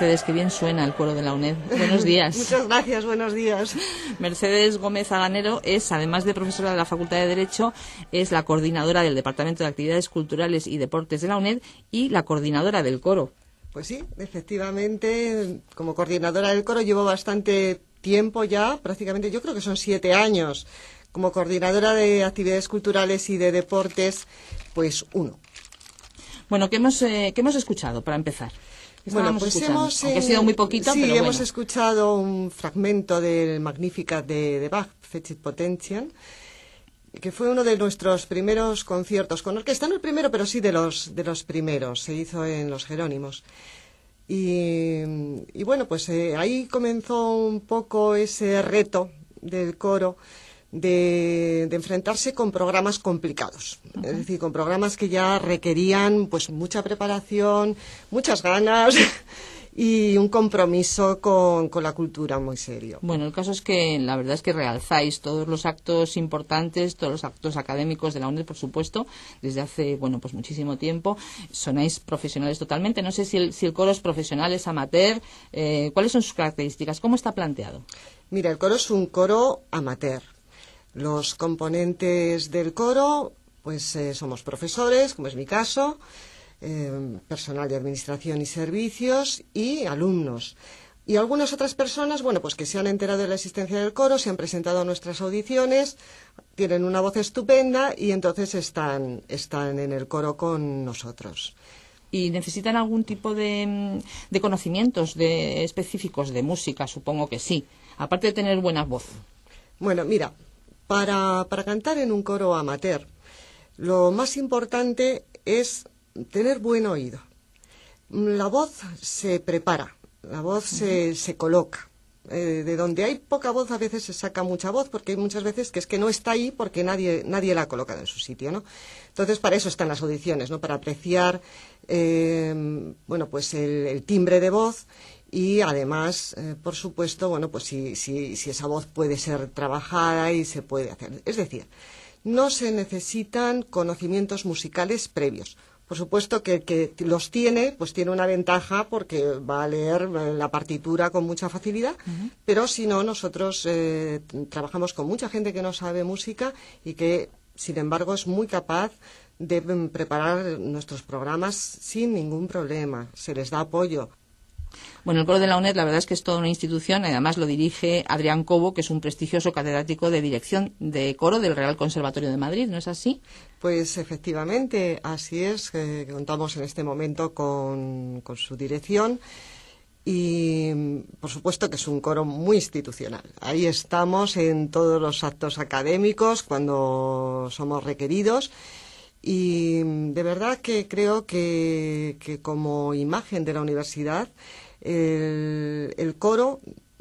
Mercedes, qué bien suena el coro de la UNED. Buenos días. Muchas gracias, buenos días. Mercedes Gómez Aganero es, además de profesora de la Facultad de Derecho, es la coordinadora del Departamento de Actividades Culturales y Deportes de la UNED y la coordinadora del coro. Pues sí, efectivamente, como coordinadora del coro llevo bastante tiempo ya, prácticamente yo creo que son 7 años. Como coordinadora de actividades culturales y de deportes, pues 1. Bueno, ¿qué hemos escuchado para empezar? Bueno, pues aunque ha sido muy poquito, sí, pero bueno. Hemos escuchado un fragmento del Magnificat de Bach, Fecit Potentiam, que fue uno de nuestros primeros conciertos con orquesta, no el primero, pero sí de los primeros, se hizo en Los Jerónimos. Y bueno, pues ahí comenzó un poco ese reto del coro de enfrentarse con programas complicados, es decir, con programas que ya requerían pues mucha preparación, muchas ganas y un compromiso con la cultura muy serio. Bueno, el caso es que la verdad es que realzáis todos los actos importantes, todos los actos académicos de la UNED, por supuesto, desde hace, bueno, pues muchísimo tiempo. Sonáis profesionales totalmente. No sé si el coro es profesional, es amateur. ¿Cuáles son sus características? ¿Cómo está planteado? Mira, el coro es un coro amateur. Los componentes del coro, pues somos profesores, como es mi caso, personal de administración y servicios y alumnos. Y algunas otras personas, bueno, pues que se han enterado de la existencia del coro, se han presentado a nuestras audiciones, tienen una voz estupenda y entonces están en el coro con nosotros. ¿Y necesitan algún tipo de conocimientos específicos de música? Supongo que sí, aparte de tener buena voz. Bueno, mira, para cantar en un coro amateur, lo más importante es tener buen oído. La voz se prepara, la voz se coloca. De donde hay poca voz a veces se saca mucha voz, porque hay muchas veces que es que no está ahí porque nadie la ha colocado en su sitio, ¿no? Entonces para eso están las audiciones, ¿no? Para apreciar bueno, pues el timbre de voz y además, por supuesto, bueno, pues si esa voz puede ser trabajada y se puede hacer. Es decir, no se necesitan conocimientos musicales previos. Por supuesto que el que los tiene, pues tiene una ventaja porque va a leer la partitura con mucha facilidad, pero si no, nosotros trabajamos con mucha gente que no sabe música y que, sin embargo, es muy capaz de preparar nuestros programas sin ningún problema. Se les da apoyo. Bueno, el coro de la UNED la verdad es que es toda una institución, además lo dirige Adrián Cobo, que es un prestigioso catedrático de dirección de coro del Real Conservatorio de Madrid, ¿no es así? Pues efectivamente, así es, contamos en este momento con su dirección y por supuesto que es un coro muy institucional. Ahí estamos en todos los actos académicos cuando somos requeridos. Y de verdad que creo que como imagen de la universidad el coro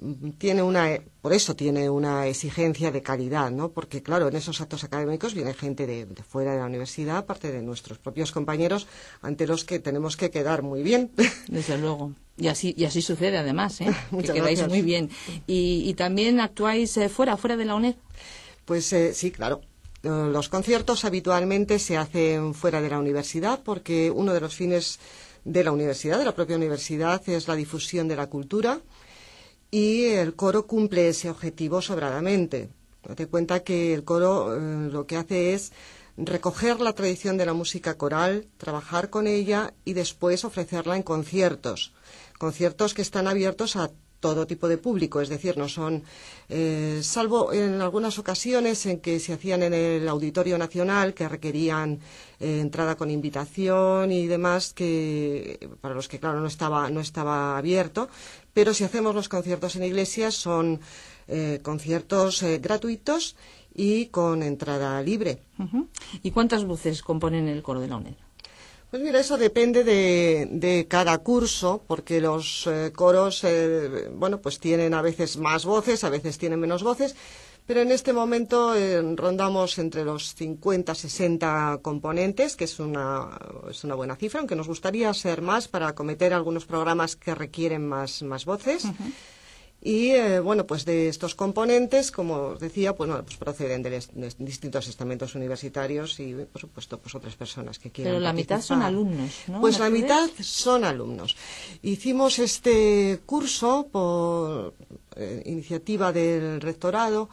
por eso tiene una exigencia de calidad, ¿no? Porque claro, en esos actos académicos viene gente de fuera de la universidad, aparte de nuestros propios compañeros, ante los que tenemos que quedar muy bien. Desde luego. Y así sucede además, ¿eh? Muchas que quedáis gracias. muy bien. ¿Y también actuáis fuera de la UNED? Pues sí, claro. Los conciertos habitualmente se hacen fuera de la universidad porque uno de los fines de la universidad, de la propia universidad, es la difusión de la cultura y el coro cumple ese objetivo sobradamente. Date cuenta que el coro lo que hace es recoger la tradición de la música coral, trabajar con ella y después ofrecerla en conciertos que están abiertos a todo tipo de público, es decir, no son, salvo en algunas ocasiones en que se hacían en el Auditorio Nacional, que requerían entrada con invitación y demás, que para los que, claro, no estaba abierto, pero si hacemos los conciertos en iglesias son conciertos gratuitos y con entrada libre. Uh-huh. ¿Y cuántas voces componen el coro de la UNED? Pues mira, eso depende de cada curso, porque los coros, bueno, pues tienen a veces más voces, a veces tienen menos voces, pero en este momento rondamos entre los 50, 60 componentes, que es una buena cifra, aunque nos gustaría ser más para acometer algunos programas que requieren más voces. Uh-huh. Y bueno, pues de estos componentes, como os decía, pues, bueno, pues proceden de distintos estamentos universitarios y, por supuesto, pues otras personas que quieran Pero la participar. mitad son alumnos, ¿no? Pues la Mercedes. mitad son alumnos. Hicimos este curso por iniciativa del rectorado,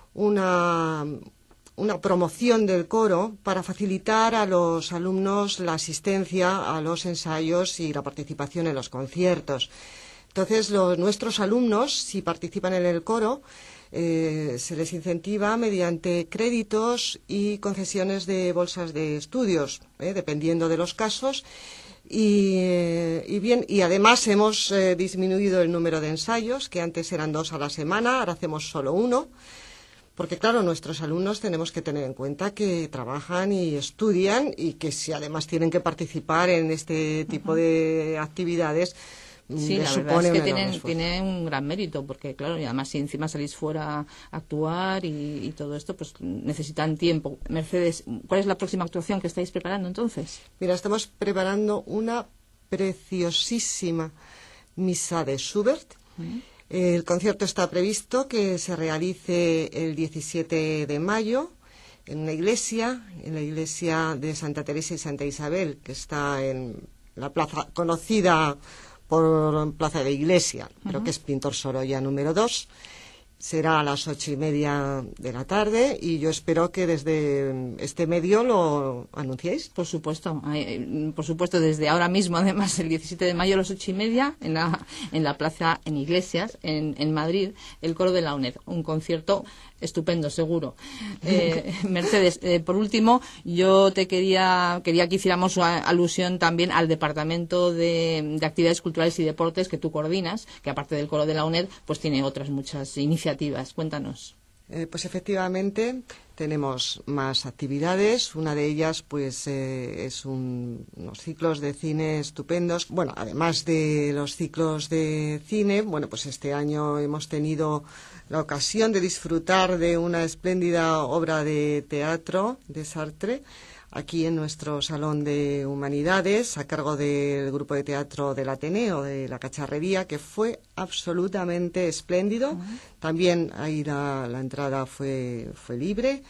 una promoción del coro para facilitar a los alumnos la asistencia a los ensayos y la participación en los conciertos. Entonces, nuestros alumnos, si participan en el coro, se les incentiva mediante créditos y concesiones de bolsas de estudios, dependiendo de los casos. Y además hemos disminuido el número de ensayos, que antes eran 2 a la semana, ahora hacemos solo 1. Porque, claro, nuestros alumnos tenemos que tener en cuenta que trabajan y estudian y que si además tienen que participar en este tipo de actividades, sí, les la supone verdad es que un tiene un gran mérito, porque claro, y además si encima salís fuera a actuar y todo esto, pues necesitan tiempo. Mercedes, ¿cuál es la próxima actuación que estáis preparando entonces? Mira, estamos preparando una preciosísima misa de Schubert. El concierto está previsto que se realice el 17 de mayo en la iglesia de Santa Teresa y Santa Isabel, que está en la plaza conocida por Plaza de Iglesia, pero que es Pintor Sorolla número 2. Será a las 8:30 de la tarde y yo espero que desde este medio lo anunciéis. Por supuesto, desde ahora mismo, además, el 17 de mayo a las 8:30 en la plaza en Iglesias, en Madrid, el coro de la UNED, un concierto estupendo, seguro. Mercedes, por último, yo quería que hiciéramos alusión también al Departamento de Actividades Culturales y Deportes que tú coordinas, que aparte del coro de la UNED, pues tiene otras muchas iniciativas. Cuéntanos. Pues efectivamente tenemos más actividades. Una de ellas pues es unos ciclos de cine estupendos. Bueno, además de los ciclos de cine, bueno, pues este año hemos tenido la ocasión de disfrutar de una espléndida obra de teatro de Sartre aquí en nuestro Salón de Humanidades, a cargo del grupo de teatro del Ateneo, de la Cacharrería, que fue absolutamente espléndido. También ahí la entrada fue libre.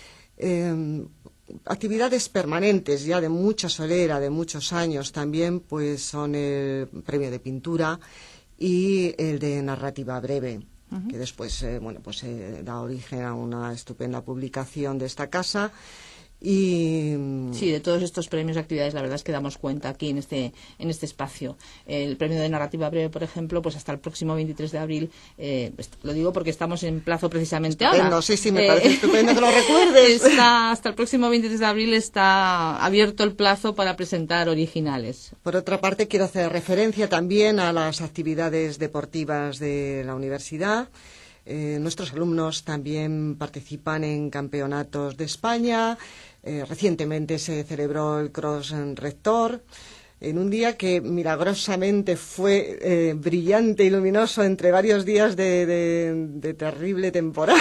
Actividades permanentes ya de mucha solera, de muchos años también, pues son el premio de pintura y el de narrativa breve, que después da origen a una estupenda publicación de esta casa. Y sí, de todos estos premios y actividades, la verdad es que damos cuenta aquí en este espacio. El premio de narrativa breve, por ejemplo, pues hasta el próximo 23 de abril, lo digo porque estamos en plazo precisamente estupendo, ahora. Sí, me parece estupendo que lo recuerdes. Hasta el próximo 23 de abril está abierto el plazo para presentar originales. Por otra parte, quiero hacer referencia también a las actividades deportivas de la universidad. Nuestros alumnos también participan en campeonatos de España. Recientemente se celebró el Cross Rector, en un día que milagrosamente fue brillante y luminoso entre varios días de terrible temporal.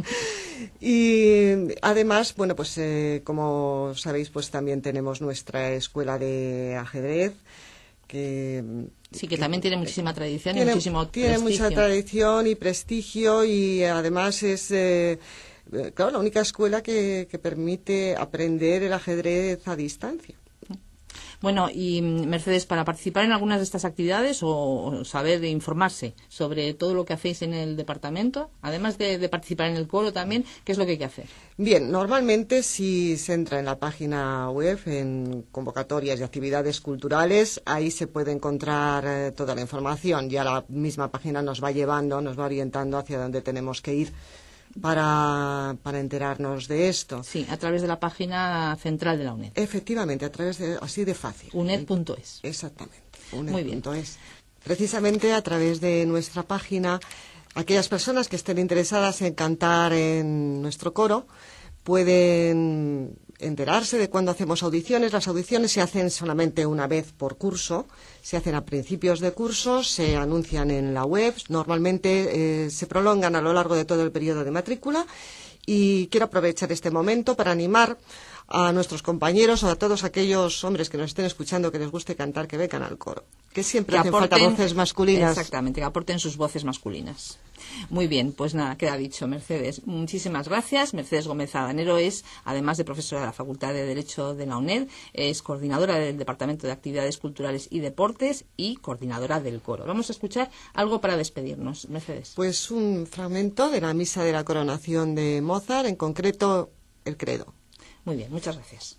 Y además, bueno, pues como sabéis, pues también tenemos nuestra escuela de ajedrez, que también tiene muchísima tradición y muchísimo prestigio. Tiene mucha tradición y prestigio y además es, claro, la única escuela que permite aprender el ajedrez a distancia. Bueno, y Mercedes, para participar en algunas de estas actividades o saber e informarse sobre todo lo que hacéis en el departamento, además de participar en el coro también, ¿qué es lo que hay que hacer? Bien, normalmente si se entra en la página web, en convocatorias y actividades culturales, ahí se puede encontrar toda la información. Ya la misma página nos va orientando hacia dónde tenemos que ir para enterarnos de esto. Sí, a través de la página central de la UNED. Efectivamente, a través de, así de fácil. UNED.es. Exactamente, Muy bien. UNED.es. Precisamente a través de nuestra página, aquellas personas que estén interesadas en cantar en nuestro coro pueden enterarse de cuándo hacemos audiciones. Las audiciones se hacen solamente una vez por curso, se hacen a principios de curso, se anuncian en la web, normalmente se prolongan a lo largo de todo el periodo de matrícula y quiero aprovechar este momento para animar a nuestros compañeros o a todos aquellos hombres que nos estén escuchando que les guste cantar, que vengan al coro. que siempre hacen falta voces masculinas. Exactamente, que aporten sus voces masculinas. Muy bien, pues nada, queda dicho, Mercedes. Muchísimas gracias. Mercedes Gómez Adanero es, además de profesora de la Facultad de Derecho de la UNED, es coordinadora del Departamento de Actividades Culturales y Deportes y coordinadora del coro. Vamos a escuchar algo para despedirnos, Mercedes. Pues un fragmento de la Misa de la Coronación de Mozart, en concreto el Credo. Muy bien, muchas gracias.